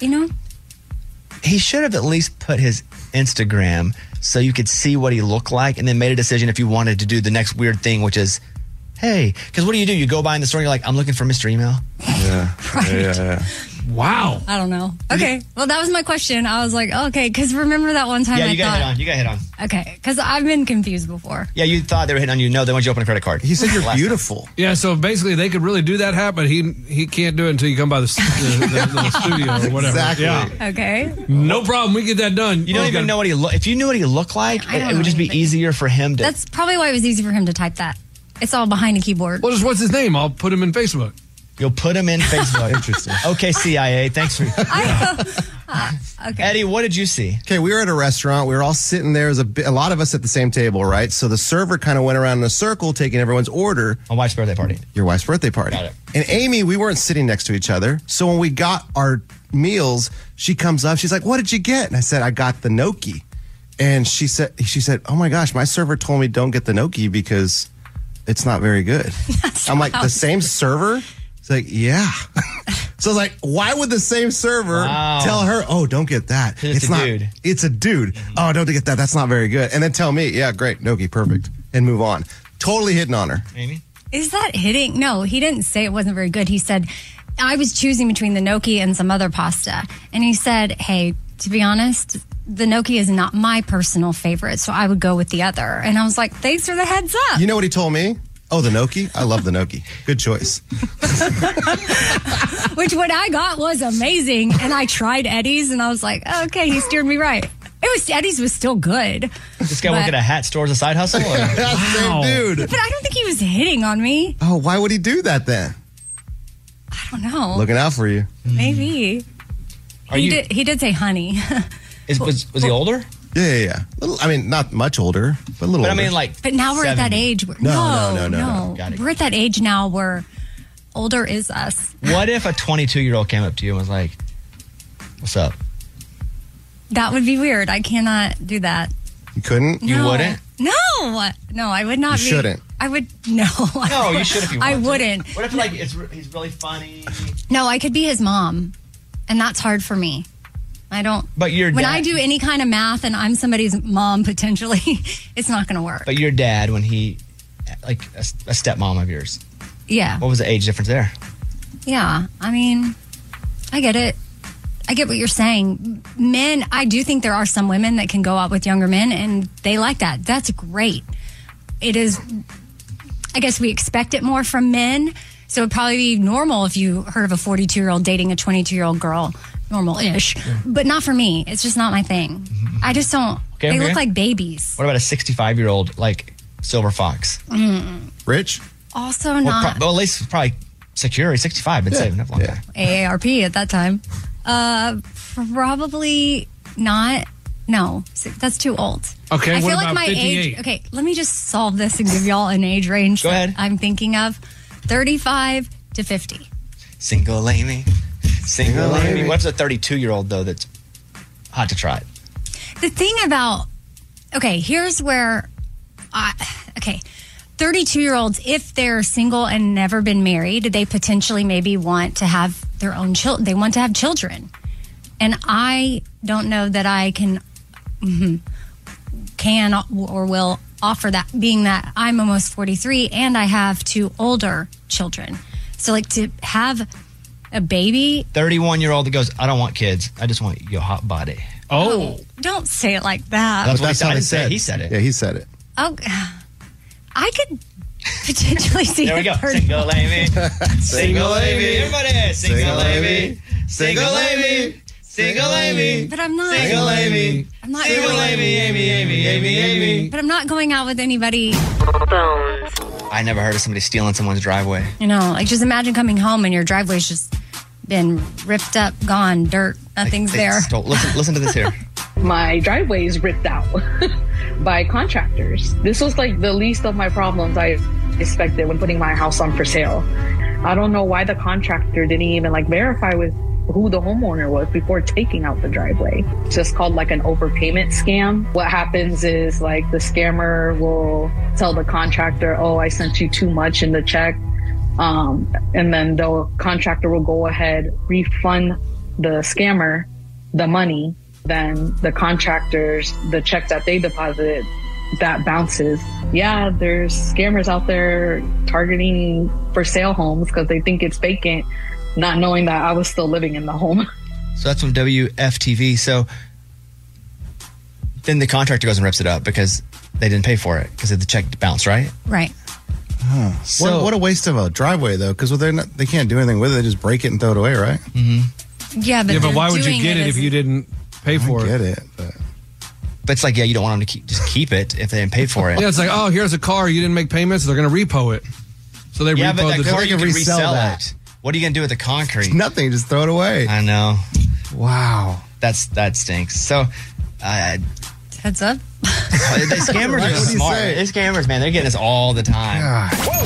He should have at least put his Instagram so you could see what he looked like and then made a decision if you wanted to do the next weird thing, which is, hey, because what do? You go by in the store and you're like, I'm looking for Mr. Email. Yeah. Right. Yeah. Wow. I don't know. Okay. Well, that was my question. I was like, okay, because remember that one time Yeah, I you got thought. hit on. Okay, because I've been confused before. Yeah, you thought they were hitting on you. No, they want you to open a credit card. He said you're beautiful. Yeah, so basically they could really do that hat, but he can't do it until you come by the studio or whatever. Exactly. Yeah. Okay. No problem. We get that done. You don't even know what he look. If you knew what he looked like, I don't it would just know be easier for him to. That's probably why it was easy for him to type that. It's all behind a keyboard. Well, just what's his name? I'll put him in Facebook. You'll put him in Facebook. Interesting. Okay, CIA. Thanks for. Okay. Eddie, what did you see? Okay, we were at a restaurant. We were all sitting there. There's a lot of us at the same table, right? So the server kind of went around in a circle taking everyone's order. My wife's birthday party. Your wife's birthday party. Got it. And Amy, we weren't sitting next to each other. So when we got our meals, she comes up. She's like, what did you get? And I said, I got the gnocchi. And she said, oh my gosh, my server told me don't get the gnocchi because it's not very good. I'm like, the same server? It's like, yeah. So I was like, why would the same server tell her, oh, don't get that. It's a dude. It's a dude. Oh, don't get that. That's not very good. And then tell me, yeah, great, Gnocchi, perfect. And move on. Totally hitting on her. Amy? Is that hitting? No, he didn't say it wasn't very good. He said, I was choosing between the gnocchi and some other pasta. And he said, hey, to be honest, the gnocchi is not my personal favorite, so I would go with the other. And I was like, thanks for the heads up. You know what he told me? Oh, the gnocchi? I love the gnocchi. Good choice. Which what I got was amazing. And I tried Eddie's and I was like, oh, okay, he steered me right. Eddie's was still good. This guy work at a hat store as a side hustle? Same dude. But I don't think he was hitting on me. Oh, why would he do that then? I don't know. Looking out for you. Maybe. He did say honey. Was he older? Yeah. I mean, not much older, but a little older. I mean, like, but now we're 70. at that age. No. We're at that age now where older is us. What if a 22-year-old came up to you and was like, what's up? That would be weird. I cannot do that. You couldn't? You wouldn't? No, I would not. You shouldn't. I would. No. No, you should if you want I wouldn't. What if, like, he's really funny? No, I could be his mom, and that's hard for me. I don't. But your when dad, I do any kind of math and I'm somebody's mom potentially, it's not going to work. But your dad, when he, like a stepmom of yours. Yeah. What was the age difference there? Yeah. I mean, I get it. I get what you're saying. Men, I do think there are some women that can go out with younger men and they like that. That's great. It is, I guess we expect it more from men. So it'd probably be normal if you heard of a 42-year-old dating a 22-year-old girl. Normal-ish. But not for me. It's just not my thing. I just don't. Okay, they look like babies. What about a 65-year-old, like, silver fox? Rich? Also not. Well, at least probably secure. He's 65. Been saving up a long time. AARP at that time. Probably not. No, that's too old. Okay, I what feel like about my 58? age. Okay, let me just solve this and give y'all an age range. Go ahead. I'm thinking of 35 to 50. Single Amy. Single Amy. What's a 32-year-old, though, that's hot to try? The thing about, here's where, 32-year-olds, if they're single and never been married, they potentially maybe want to have their own children. They want to have children. And I don't know that I can or will offer that, being that I'm almost 43 and I have 2 older children. So, like, to have a baby. 31-year-old that goes, I don't want kids. I just want your hot body. Oh. Don't say it like that. That's how he they said. said. He said it. Yeah, he said it. Oh, I could potentially see There we go. it. Single Amy. Single Amy. Everybody. Single Amy. Single Amy. Single Amy. But I'm not. Single Amy. I'm not. Single Amy. But I'm not going out with anybody. I never heard of somebody stealing someone's driveway. You know, like just imagine coming home and your driveway's just been ripped up, gone, dirt, nothing's there. Listen to this here. My driveway is ripped out by contractors. This was like the least of my problems I expected when putting my house on for sale. I don't know why the contractor didn't even like verify with who the homeowner was before taking out the driveway. It's just called like an overpayment scam. What happens is like the scammer will tell the contractor, oh, I sent you too much in the check. And then the contractor will go ahead, refund the scammer the money. Then the contractors, the check that they deposited, that bounces. Yeah, there's scammers out there targeting for sale homes because they think it's vacant, not knowing that I was still living in the home. So that's from WFTV. So then the contractor goes and rips it up because they didn't pay for it because the check bounced, right? Right. Huh. So, what a waste of a driveway, though, because they can't do anything with it. They just break it and throw it away, right? Mm-hmm. Yeah, but why would you get it if you didn't pay for it? I get it, but it's like, you don't want them to keep it if they didn't pay for it. Yeah, it's like, oh, here's a car, you didn't make payments, they're going to repo it. So they repo but the car, car. you can resell it. What are you going to do with the concrete? Nothing, just throw it away. I know. Wow. That stinks. So, heads up. The scammers are smart. The scammers, man, they're getting us all the time.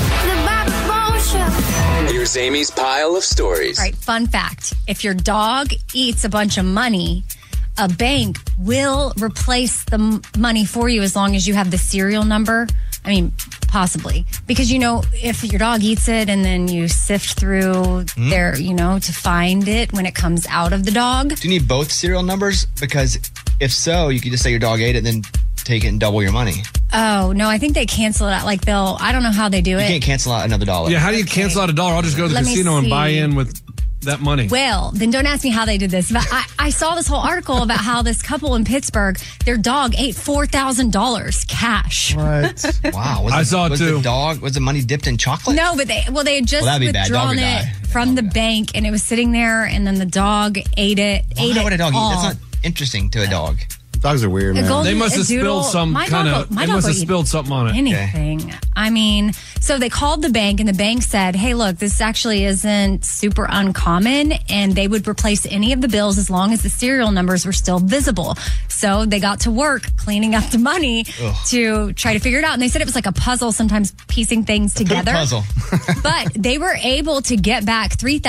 Here's Amy's pile of stories. All right, fun fact. If your dog eats a bunch of money, a bank will replace the money for you as long as you have the serial number. I mean, Possibly. Because, if your dog eats it and then you sift through their, to find it when it comes out of the dog. Do you need both serial numbers? Because if so, you could just say your dog ate it and then take it and double your money. Oh, no, I think they cancel it out. Like I don't know how they do it. You can't cancel out another $1. Yeah, how do you cancel out $1? I'll just go to the casino and buy in with that money. Well, then don't ask me how they did this. But I saw this whole article about how this couple in Pittsburgh, their dog ate $4,000 cash. What? Wow. Was the money dipped in chocolate? No, but they had just withdrawn it from the bank, and it was sitting there, and then the dog ate it. Why would a dog eat? That's not interesting to a dog. Dogs are weird, man. They must have spilled something on it. Anything. Okay. I mean, so they called the bank, and the bank said, hey, look, this actually isn't super uncommon, and they would replace any of the bills as long as the serial numbers were still visible. So they got to work cleaning up the money to try to figure it out. And they said it was like a puzzle, sometimes piecing things together. Puzzle. But they were able to get back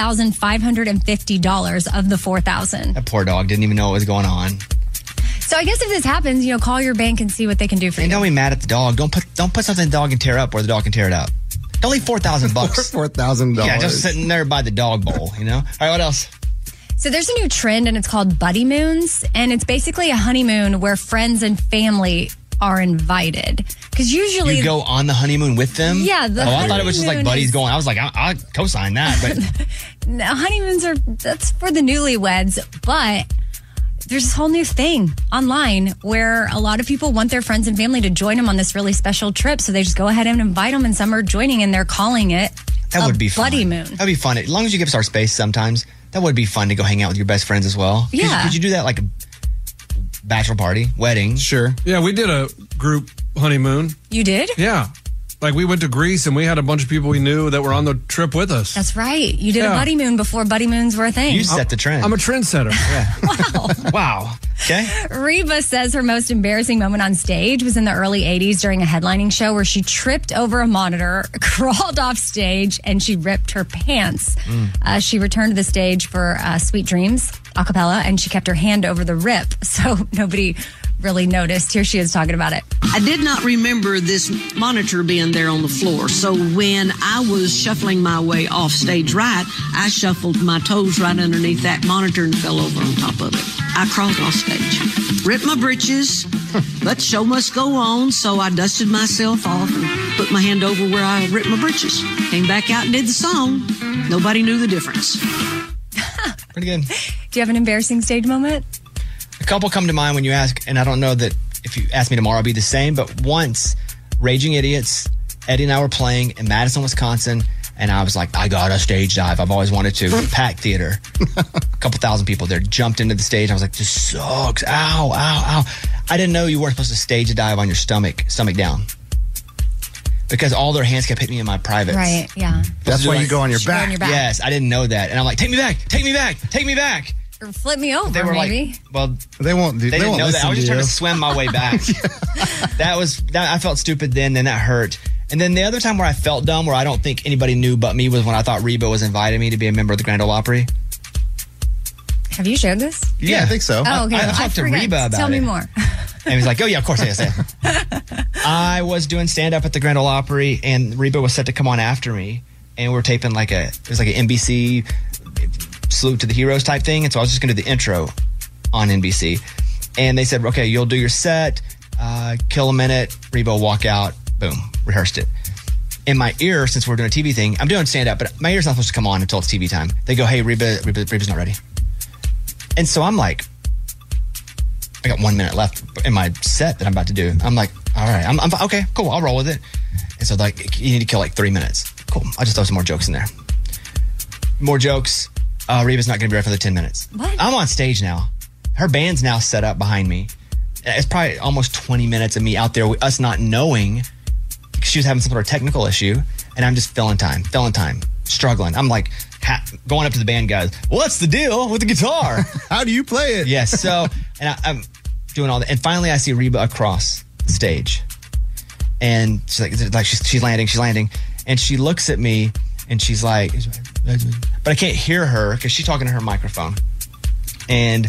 $3,550 of the $4,000. That poor dog didn't even know what was going on. So I guess if this happens, call your bank and see what they can do for you. And don't be mad at the dog. Don't put something in the dog and tear up, or the dog can tear it up. Don't leave $4,000. $4,000. Yeah, just sitting there by the dog bowl. All right, what else? So there's a new trend, and it's called buddy moons, and it's basically a honeymoon where friends and family are invited. Because usually you go on the honeymoon with them. Yeah. I thought it was just like buddies going. I was like, I'll co-sign that. But no, honeymoons that's for the newlyweds, but there's this whole new thing online where a lot of people want their friends and family to join them on this really special trip. So they just go ahead and invite them, and some are joining, and they're calling it that would be fun. Buddy moon. That'd be fun. As long as you give us our space sometimes, that would be fun to go hang out with your best friends as well. Yeah. Could you do that like a bachelor party, wedding? Sure. Yeah, we did a group honeymoon. You did? Yeah. Like we went to Greece and we had a bunch of people we knew that were on the trip with us. That's right. You did a buddy moon before buddy moons were a thing. You set the trend. I'm a trendsetter. Yeah. Wow. Okay. Reba says her most embarrassing moment on stage was in the early 80s during a headlining show where she tripped over a monitor, crawled off stage, and she ripped her pants. She returned to the stage for Sweet Dreams a cappella, and she kept her hand over the rip, so nobody really noticed. Here she is talking about it. I did not remember this monitor being there on the floor. So when I was shuffling my way off stage right, I shuffled my toes right underneath that monitor and fell over on top of it. I crawled off stage, ripped my britches, but show must go on. So I dusted myself off and put my hand over where I ripped my britches. Came back out and did the song. Nobody knew the difference. Pretty good. Do you have an embarrassing stage moment? A couple come to mind when you ask, and I don't know that if you ask me tomorrow, I'll be the same. But once, Raging Idiots, Eddie and I were playing in Madison, Wisconsin, and I was like, I got a stage dive. I've always wanted to. Packed theater. A couple thousand people there. Jumped into the stage. I was like, this sucks. Ow, ow, ow. I didn't know you weren't supposed to stage a dive on your stomach down. Because all their hands kept hitting me in my privates. Right, yeah. That's why you go on your back. Yes, I didn't know that. And I'm like, take me back, take me back, take me back. Or flip me over, They were maybe. like, well, they won't. They didn't won't know that. I was just listen trying to to swim my way back. I felt stupid then that hurt. And then the other time where I felt dumb, where I don't think anybody knew but me, was when I thought Reba was inviting me to be a member of the Grand Ole Opry. Have you shared this? Yeah, I think so. Oh, okay. I talked to Reba about it. Tell me more. And he's like, oh, yeah, of course, yes. I was doing stand-up at the Grand Ole Opry, and Reba was set to come on after me. And we were taping it was like an NBC Salute to the Heroes type thing. And so I was just going to do the intro on NBC. And they said, okay, you'll do your set, kill a minute, Reba will walk out, boom, rehearsed it. In my ear, since we're doing a TV thing, I'm doing stand-up, but my ear's not supposed to come on until it's TV time. They go, hey, Reba's not ready. And so I'm like, I got 1 minute left in my set that I'm about to do. I'm like, all right, I'm okay, cool, I'll roll with it. And so you need to kill 3 minutes. Cool, I'll just throw some more jokes in there. More jokes. Reba's not going to be ready for the 10 minutes. What? I'm on stage now. Her band's now set up behind me. It's probably almost 20 minutes of me out there with us not knowing she was having some sort of technical issue, and I'm just filling time, struggling. I'm like going up to the band guys, what's the deal with the guitar? How do you play it? Yes, so, and I'm doing all that. And finally I see Reba across the stage. And she's landing. And she looks at me and she's like, but I can't hear her because she's talking to her microphone. And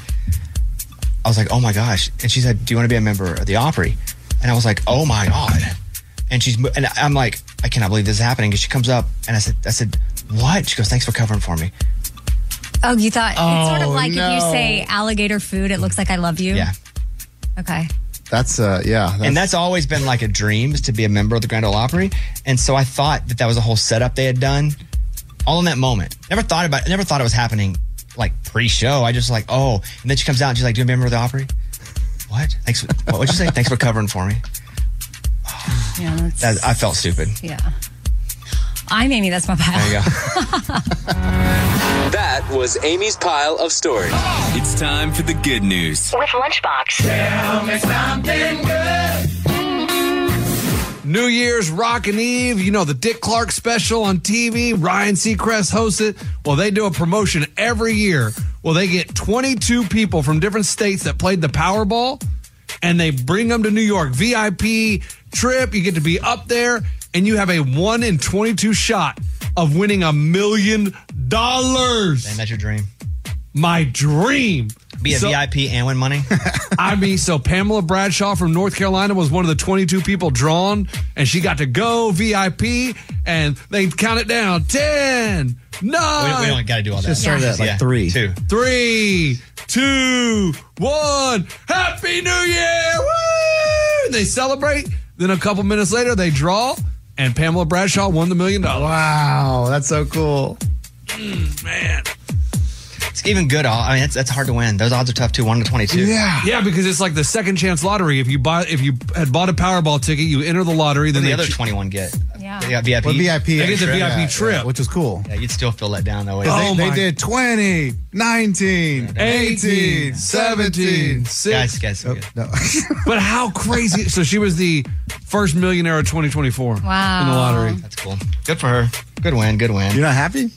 I was like, oh my gosh. And she said, do you want to be a member of the Opry? And I was like, oh my God. And I'm like, I cannot believe this is happening. And she comes up and I said, what? She goes, thanks for covering for me. Oh, you thought it's sort of like if you say alligator food, it looks like I love you? Yeah. Okay. That's and that's always been like a dream, is to be a member of the Grand Ole Opry. And so I thought that was a whole setup they had done all in that moment. Never thought it was happening like pre-show. I just like, oh, and then she comes out and she's like, do you remember the Opry? What? Thanks. What would you say? Thanks for covering for me. Yeah, I felt stupid. Yeah. I'm Amy. That's my pile. There you go. That was Amy's pile of stories. It's time for the good news. With Lunchbox. Tell me something good. New Year's Rockin' Eve, you know, the Dick Clark special on TV. Ryan Seacrest hosts it. Well, they do a promotion every year. Well, they get 22 people from different states that played the Powerball, and they bring them to New York. VIP trip. You get to be up there, and you have a 1 in 22 shot of winning $1 million. Man, that's your dream. My dream. Be a VIP and win money? So Pamela Bradshaw from North Carolina was one of the 22 people drawn, and she got to go VIP, and they count it down. 10, 9. We don't got to do all that. Just started at like 3. 2. 3, 2, 1. Happy New Year! Woo! They celebrate. Then a couple minutes later, they draw, and Pamela Bradshaw won the $1 million. Wow, that's so cool. Man. It's even good. I mean, that's hard to win. Those odds are tough too. 1 to 22. Yeah, because it's like the second chance lottery. If you had bought a Powerball ticket, you enter the lottery. Then the other 21 get. Yeah. They got VIP. Well, VIP. They get the VIP trip, yeah, which is cool. Yeah, you'd still feel let down though. They did 20, 19, 18, 17, 6. Guys. Oh, no. But how crazy. So she was the first millionaire of 2024 in the lottery. That's cool. Good for her. Good win. You're not happy?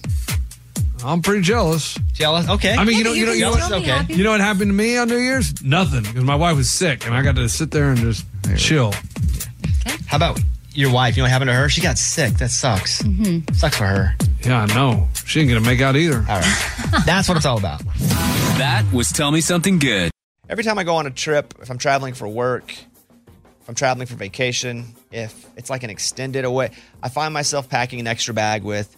I'm pretty jealous. Jealous? Okay. I mean, you know what happened to me on New Year's? Nothing, because my wife was sick, and I got to sit there and just chill. Okay. How about your wife? You know what happened to her? She got sick. That sucks. Mm-hmm. Sucks for her. Yeah, I know. She ain't going to make out either. All right. That's what it's all about. That was Tell Me Something Good. Every time I go on a trip, if I'm traveling for work, if I'm traveling for vacation, if it's like an extended away, I find myself packing an extra bag with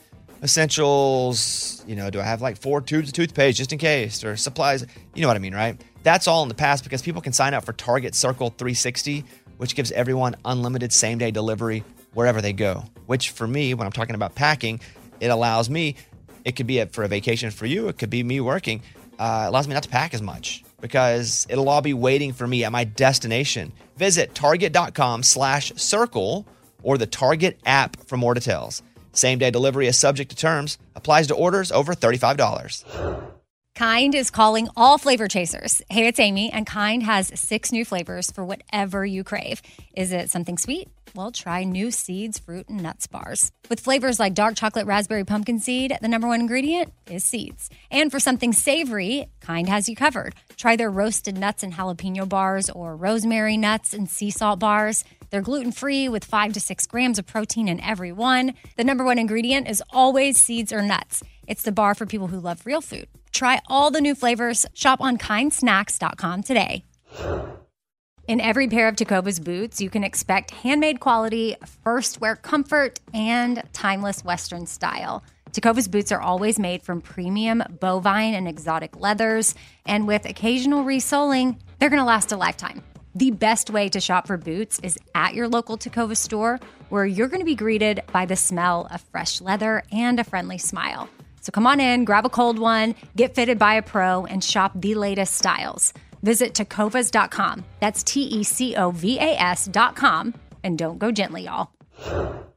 essentials. You know, do I have like 4 tubes of toothpaste just in case, or supplies? You know what I mean, right? That's all in the past, because people can sign up for Target Circle 360, which gives everyone unlimited same-day delivery wherever they go. Which for me, when I'm talking about packing, it allows me, it could be for a vacation for you, it could be me working, it allows me not to pack as much, because it'll all be waiting for me at my destination. Visit target.com/circle or the Target app for more details. Same-day delivery is subject to terms. Applies to orders over $35. Kind is calling all flavor chasers. Hey, it's Amy, and Kind has 6 new flavors for whatever you crave. Is it something sweet? Well, try new Seeds, Fruit, and Nuts bars. With flavors like dark chocolate raspberry pumpkin seed, the number 1 ingredient is seeds. And for something savory, Kind has you covered. Try their roasted nuts and jalapeno bars, or rosemary nuts and sea salt bars. They're gluten-free with 5 to 6 grams of protein in every one. The number 1 ingredient is always seeds or nuts. It's the bar for people who love real food. Try all the new flavors. Shop on kindsnacks.com today. In every pair of Tecovas boots, you can expect handmade quality, first wear comfort, and timeless Western style. Tecovas boots are always made from premium bovine and exotic leathers, and with occasional resoling, they're going to last a lifetime. The best way to shop for boots is at your local Tecovas store, where you're going to be greeted by the smell of fresh leather and a friendly smile. So come on in, grab a cold one, get fitted by a pro, and shop the latest styles. Visit Tecovas.com. That's TECOVAS.com. And don't go gently, y'all.